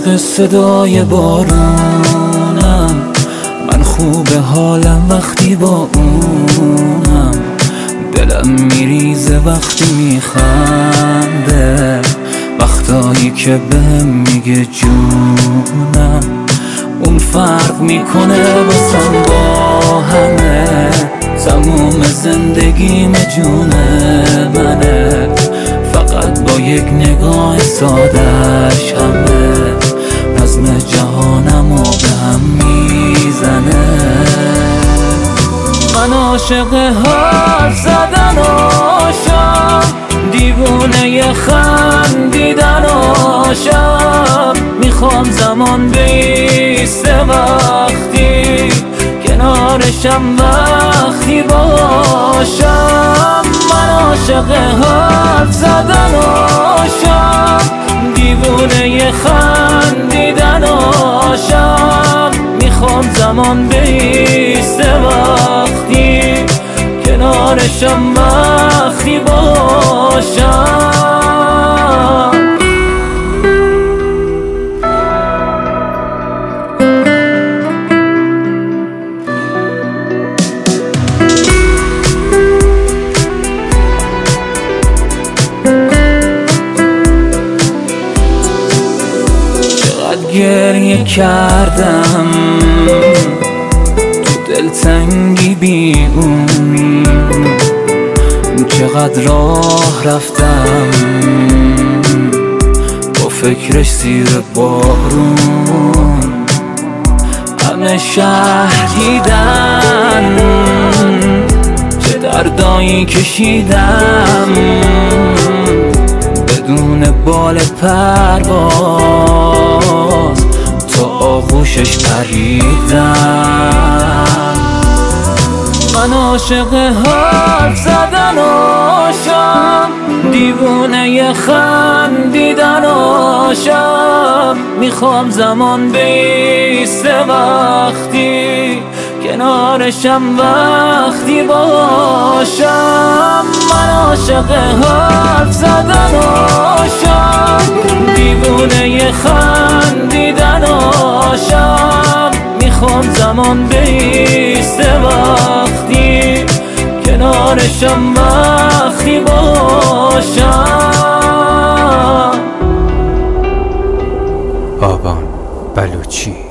عاشق صدای بارونم، من خوب حالم وقتی با اونم. دلم میریزه وقتی میخنده، وقتایی که بهم میگه جونم. اون فرق میکنه باسم با همه، تموم زندگیم جون منه. فقط با یک نگاه سادش همه نظم جهانمو به هم میزنه. من عاشق حرف زدن آشم، دیوونه خندیدن آشم. میخوام زمان بیسته وقتی کنارشم، وقتی باشم. من عاشق حرف زدن آشم، دیوونه خندیدن آشم. میخوام زمان بیسته وقتی کنارشم، وقتی باشم. گریه کردم تو دلتنگی بی‌اونی، چقدر راه رفتم با فکرش زیر بارون. همه شهر دیدن چه دردایی کشیدم، بدون بال پرواز تا آغوشش پریدم. من عاشق حرف زدن آشم، دیوونه خندیدن آشم. میخوام زمان بیسته وقتی کنارشم، وقتی باشم. من عاشق حرف زدن آشم، دیوونه خندیدن آشم. میخوام زمان بیسته وقتی کنارشم، وقتی باشم. آبان بلوچی.